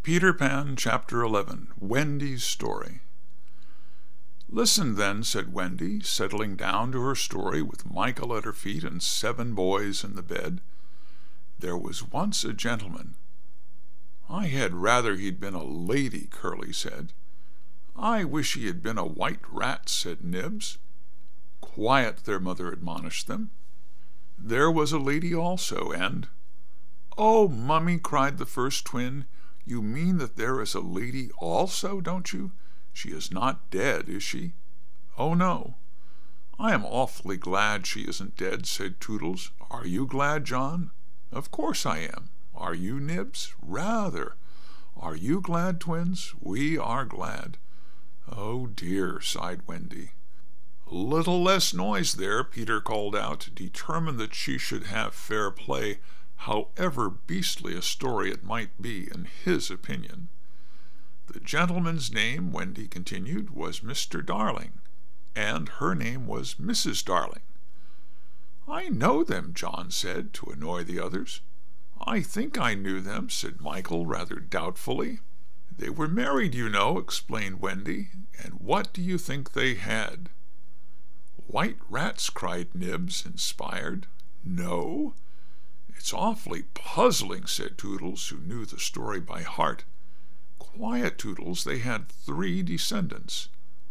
Peter Pan, Chapter 11, Wendy's Story. "Listen, then," said Wendy, settling down to her story with Michael at her feet and 7 boys in the bed. "There was once a gentleman." "I had rather he'd been a lady," Curly said. "I wish he had been a white rat," said Nibs. "Quiet," their mother admonished them. "There was a lady also, and—" "Oh, Mummy," cried the first twin, "you mean that there is a lady also, don't you? She is not dead, is she?" "Oh, no." "I am awfully glad she isn't dead," said Toodles. "Are you glad, John?" "Of course I am. Are you, Nibs?" "Rather." "Are you glad, twins?" "We are glad." "Oh, dear," sighed Wendy. "A little less noise there," Peter called out, determined that she should have fair play, however beastly a story it might be in his opinion. "The gentleman's name," Wendy continued, "was Mr. Darling, and her name was Mrs. Darling." "I know them," John said, to annoy the others. "I think I knew them," said Michael, rather doubtfully. "They were married, you know," explained Wendy, "and what do you think they had?" "White rats," cried Nibs, inspired. "No?" "It's awfully puzzling," said Toodles, who knew the story by heart. "Quiet, Toodles. They had 3 descendants."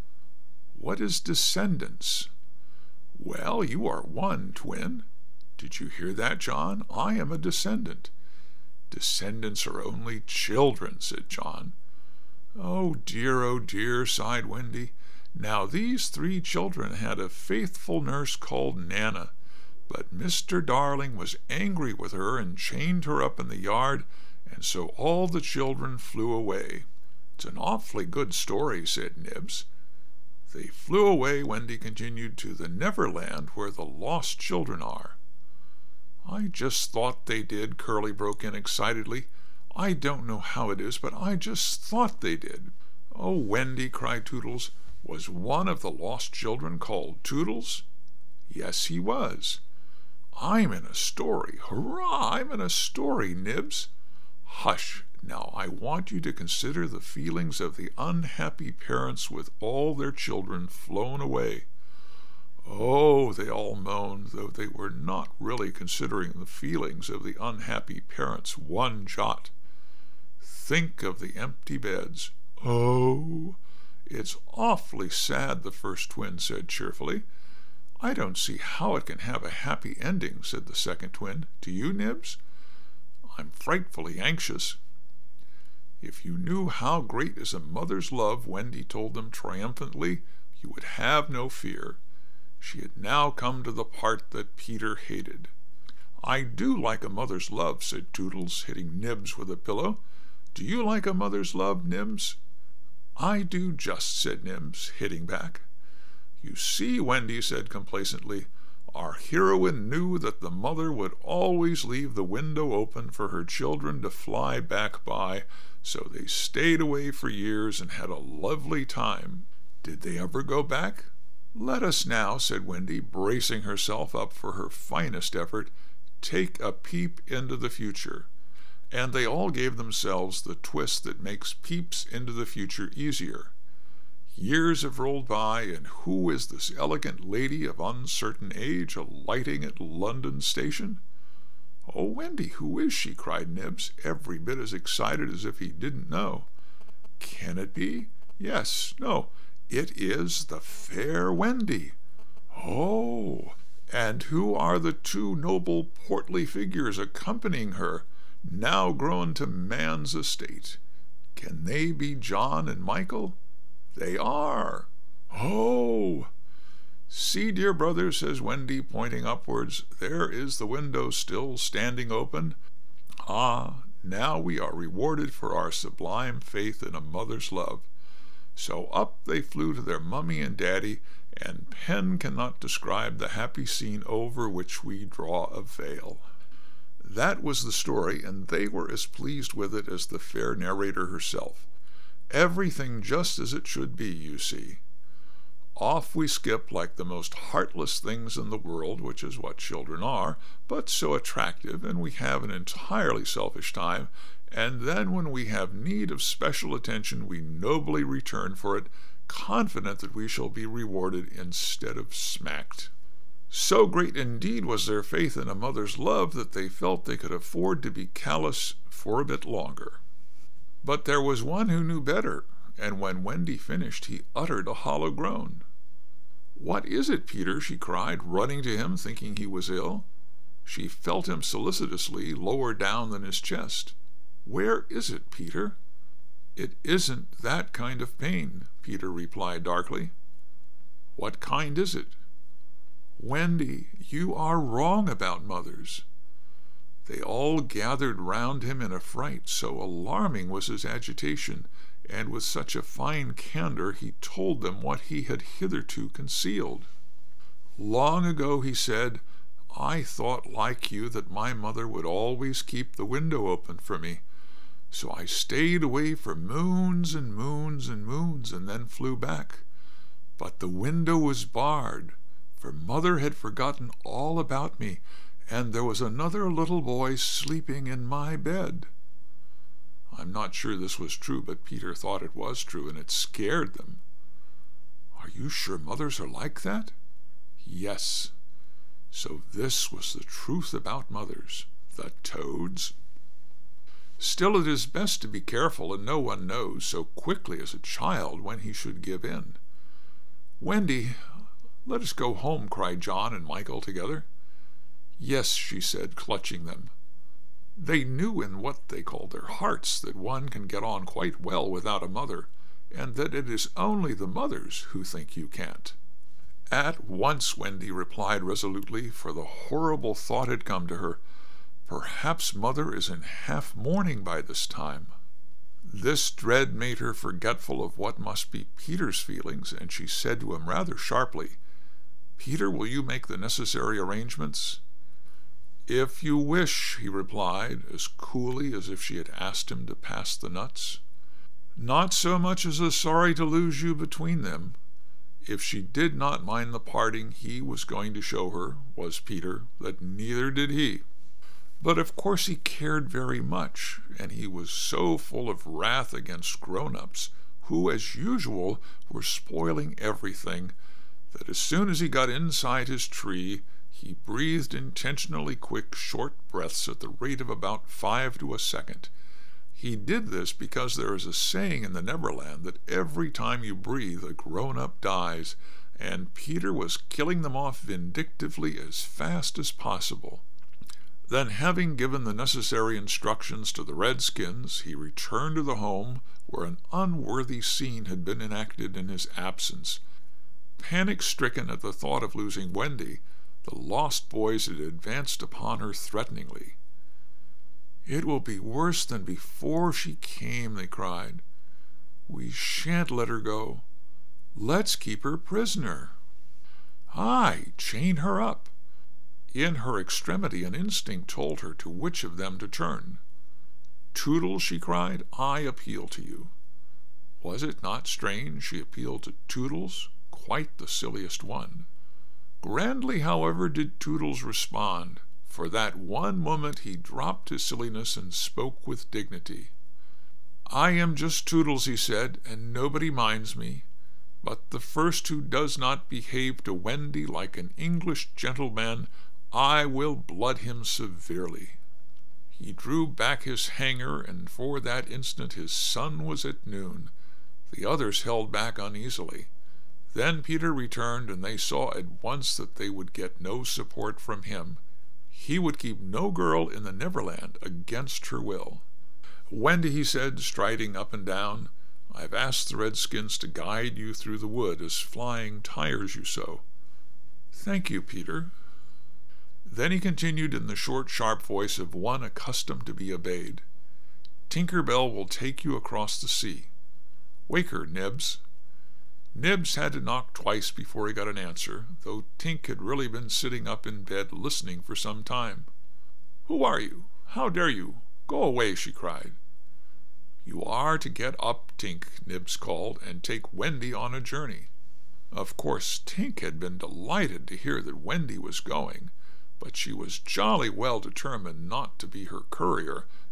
"What is descendants?" "Well, you are one, twin." "Did you hear that, John? I am a descendant." "Descendants are only children," said John. Oh, dear, sighed Wendy. Now these 3 children had a faithful nurse called Nana, but Mr. Darling was angry with her and chained her up in the yard, and so all the children flew away. "It's an awfully good story," said Nibs. "They flew away," Wendy continued, "to the Neverland where the lost children are." "I just thought they did," Curly broke in excitedly. "I don't know how it is, but I just thought they did." "Oh, Wendy," cried Toodles, "was one of the lost children called Toodles?" "Yes, he was." "I'm in a story. Hurrah! I'm in a story, Nibs." "Hush! Now I want you to consider the feelings of the unhappy parents with all their children flown away." "Oh," they all moaned, though they were not really considering the feelings of the unhappy parents one jot. "Think of the empty beds." "Oh." "It's awfully sad," the first twin said cheerfully. "I don't see how it can have a happy ending," said the second twin. "Do you, Nibs?" "I'm frightfully anxious." "If you knew how great is a mother's love," Wendy told them triumphantly, "you would have no fear." She had now come to the part that Peter hated. "I do like a mother's love," said Toodles, hitting Nibs with a pillow. "Do you like a mother's love, Nibs?" "I do just," said Nibs, hitting back. "You see," Wendy said complacently, "our heroine knew that the mother would always leave the window open for her children to fly back by, so they stayed away for years and had a lovely time. Did they ever go back?" "Let us now," said Wendy, bracing herself up for her finest effort, "take a peep into the future." And they all gave themselves the twist that makes peeps into the future easier. Years have rolled by, and who is this elegant lady of uncertain age alighting at London Station? "Oh, Wendy, who is she?" cried Nibs, every bit as excited as if he didn't know. "Can it be? Yes, no, it is the fair Wendy." "Oh, and who are the 2 noble portly figures accompanying her, now grown to man's estate? Can they be John and Michael?" "They are." "Oh!" "See, dear brother," says Wendy, pointing upwards, "there is the window still standing open. Ah, now we are rewarded for our sublime faith in a mother's love." So up they flew to their mummy and daddy, and pen cannot describe the happy scene over which we draw a veil. That was the story, and they were as pleased with it as the fair narrator herself. Everything just as it should be, you see. Off we skip like the most heartless things in the world, which is what children are, but so attractive, and we have an entirely selfish time, and then when we have need of special attention, we nobly return for it, confident that we shall be rewarded instead of smacked. So great indeed was their faith in a mother's love that they felt they could afford to be callous for a bit longer. But there was one who knew better, and when Wendy finished, he uttered a hollow groan. "What is it, Peter?" she cried, running to him, thinking he was ill. She felt him solicitously, lower down than his chest. "Where is it, Peter?" "It isn't that kind of pain," Peter replied darkly. "What kind is it?" "Wendy, you are wrong about mothers." They all gathered round him in a fright, so alarming was his agitation, and with such a fine candor he told them what he had hitherto concealed. "Long ago," he said, "I thought like you that my mother would always keep the window open for me, so I stayed away for moons and moons and moons and then flew back. But the window was barred, for mother had forgotten all about me, and there was another little boy sleeping in my bed." I'm not sure this was true, but Peter thought it was true, and it scared them. "Are you sure mothers are like that?" "Yes." So this was the truth about mothers, the toads. Still, it is best to be careful, and no one knows so quickly as a child when he should give in. "Wendy, let us go home," cried John and Michael together. "Yes," she said, clutching them. They knew in what they called their hearts that one can get on quite well without a mother, and that it is only the mothers who think you can't. "At once," Wendy replied resolutely, for the horrible thought had come to her. Perhaps mother is in half mourning by this time. This dread made her forgetful of what must be Peter's feelings, and she said to him rather sharply, "Peter, will you make the necessary arrangements?" "If you wish," he replied, as coolly as if she had asked him to pass the nuts. Not so much as sorry to lose you between them. If she did not mind the parting, he was going to show her, was Peter, that neither did he. But of course he cared very much, and he was so full of wrath against grown-ups, who, as usual, were spoiling everything, that as soon as he got inside his tree, he breathed intentionally quick, short breaths at the rate of about 5 to a second. He did this because there is a saying in the Neverland that every time you breathe, a grown-up dies, and Peter was killing them off vindictively as fast as possible. Then, having given the necessary instructions to the redskins, he returned to the home where an unworthy scene had been enacted in his absence. Panic-stricken at the thought of losing Wendy, the lost boys had advanced upon her threateningly. "It will be worse than before she came," they cried. "We shan't let her go. Let's keep her prisoner." "Aye, chain her up." In her extremity, an instinct told her to which of them to turn. "Toodles," she cried, "I appeal to you." Was it not strange she appealed to Toodles, quite the silliest one? Grandly, however, did Toodles respond. For that one moment he dropped his silliness and spoke with dignity. "I am just Toodles," he said, "and nobody minds me. But the first who does not behave to Wendy like an English gentleman, I will blood him severely." He drew back his hanger, and for that instant his sun was at noon. The others held back uneasily. Then Peter returned, and they saw at once that they would get no support from him. He would keep no girl in the Neverland against her will. "Wendy," he said, striding up and down, "I've asked the redskins to guide you through the wood, as flying tires you so." "Thank you, Peter." Then he continued in the short, sharp voice of one accustomed to be obeyed. "Tinker Bell will take you across the sea. Wake her, Nibs." Nibs had to knock twice before he got an answer, though Tink had really been sitting up in bed listening for some time. "Who are you? How dare you? Go away," she cried. "You are to get up, Tink," Nibs called, "and take Wendy on a journey." Of course, Tink had been delighted to hear that Wendy was going, but she was jolly well determined not to be her courier,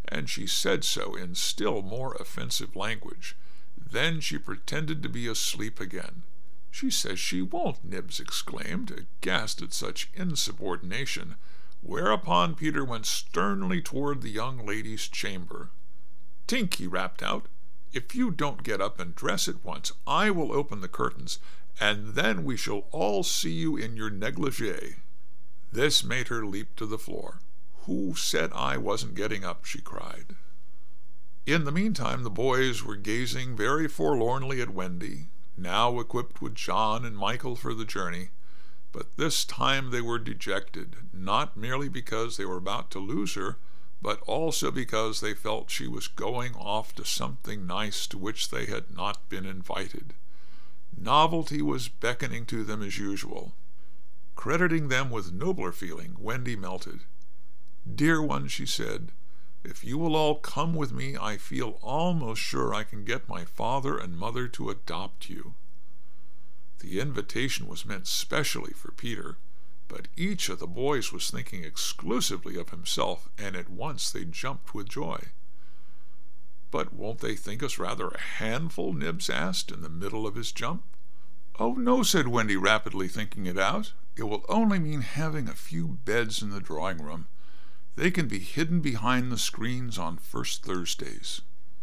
and she said so in still more offensive language. Then she pretended to be asleep again. "She says she won't," Nibs exclaimed, aghast at such insubordination, whereupon Peter went sternly toward the young lady's chamber. "Tink," he rapped out, "if you don't get up and dress at once, I will open the curtains, and then we shall all see you in your negligee." This made her leap to the floor. "Who said I wasn't getting up?" she cried. In the meantime the boys were gazing very forlornly at Wendy, now equipped with John and Michael for the journey, but this time they were dejected, not merely because they were about to lose her, but also because they felt she was going off to something nice to which they had not been invited. Novelty was beckoning to them as usual. Crediting them with nobler feeling, Wendy melted. "Dear one," she said, "if you will all come with me, I feel almost sure I can get my father and mother to adopt you." The invitation was meant specially for Peter, but each of the boys was thinking exclusively of himself, and at once they jumped with joy. "But won't they think us rather a handful?" Nibs asked in the middle of his jump. "Oh, no," said Wendy, rapidly thinking it out. "It will only mean having a few beds in the drawing-room. They can be hidden behind the screens on first Thursdays."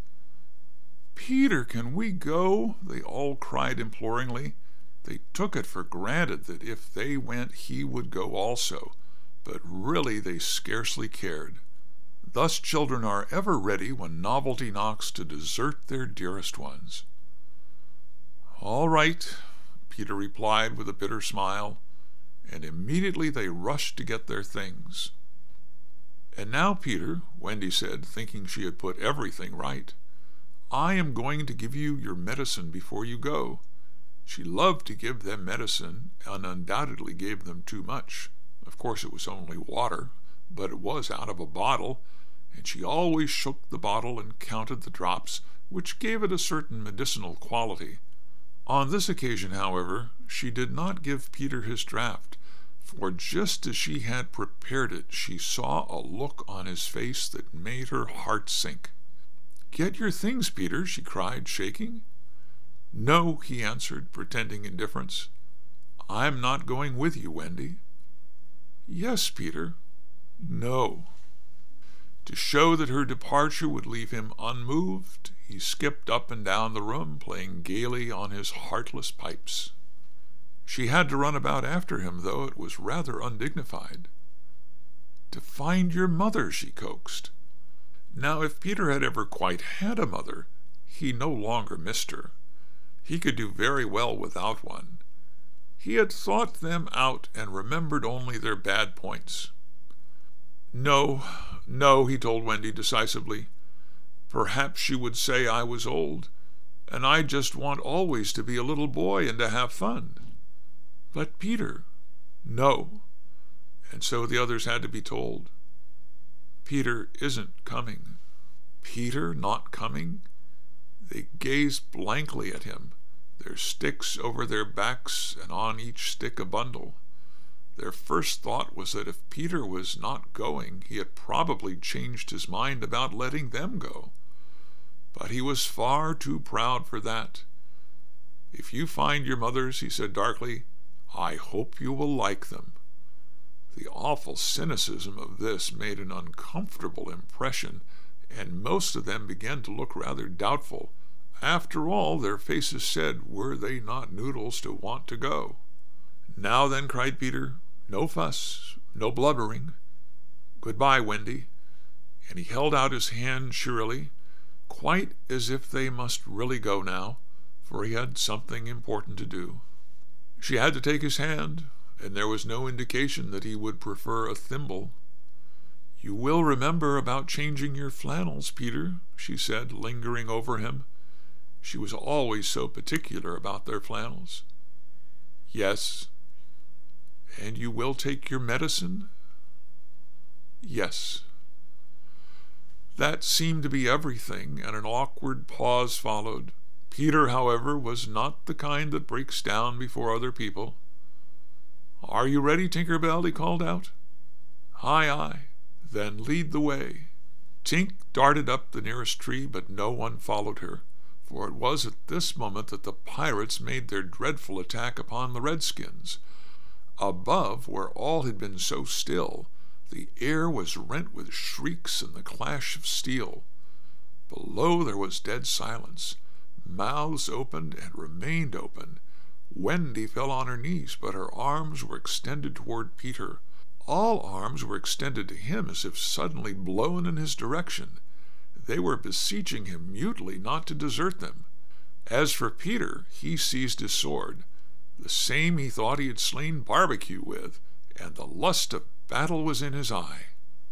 "Peter, can we go?" they all cried imploringly. They took it for granted that if they went he would go also, but really they scarcely cared. Thus children are ever ready when novelty knocks to desert their dearest ones. "All right," Peter replied with a bitter smile, and immediately they rushed to get their things. "And now, Peter," Wendy said, thinking she had put everything right, "I am going to give you your medicine before you go." She loved to give them medicine, and undoubtedly gave them too much. Of course it was only water, but it was out of a bottle, and she always shook the bottle and counted the drops, which gave it a certain medicinal quality. On this occasion, however, she did not give Peter his draught, for just as she had prepared it, she saw a look on his face that made her heart sink. "Get your things, Peter," she cried, shaking. "No," he answered, pretending indifference. "I'm not going with you, Wendy." "Yes, Peter." "No." To show that her departure would leave him unmoved, he skipped up and down the room, playing gaily on his heartless pipes. She had to run about after him, though it was rather undignified. "To find your mother," she coaxed. Now, if Peter had ever quite had a mother, he no longer missed her. He could do very well without one. He had thought them out and remembered only their bad points. No, he told Wendy decisively. Perhaps she would say I was old, and I just want always to be a little boy and to have fun. But Peter, no. And so the others had to be told. Peter isn't coming. Peter not coming? They gazed blankly at him, their sticks over their backs, and on each stick a bundle. Their first thought was that if Peter was not going, he had probably changed his mind about letting them go. But he was far too proud for that. "If you find your mothers," he said darkly, "I hope you will like them." The awful cynicism of this made an uncomfortable impression, and most of them began to look rather doubtful. After all, their faces said, were they not noodles to want to go? "Now then," cried Peter, "no fuss, no blubbering. Goodbye, Wendy." And he held out his hand cheerily, quite as if they must really go now, for he had something important to do. She had to take his hand, and there was no indication that he would prefer a thimble. "You will remember about changing your flannels, Peter," she said, lingering over him. She was always so particular about their flannels. "Yes." "And you will take your medicine?" "Yes." That seemed to be everything, and an awkward pause followed. Peter, however, was not the kind that breaks down before other people. "Are you ready, Tinker Bell?" he called out. "Aye, aye. Then lead the way." Tink darted up the nearest tree, but no one followed her, for it was at this moment that the pirates made their dreadful attack upon the redskins. Above, where all had been so still, the air was rent with shrieks and the clash of steel. Below there was dead silence. Mouths opened and remained open. Wendy fell on her knees, but her arms were extended toward Peter. All arms were extended to him as if suddenly blown in his direction. They were beseeching him mutely not to desert them. As for Peter, he seized his sword, the same he thought he had slain Barbecue with, and the lust of battle was in his eye.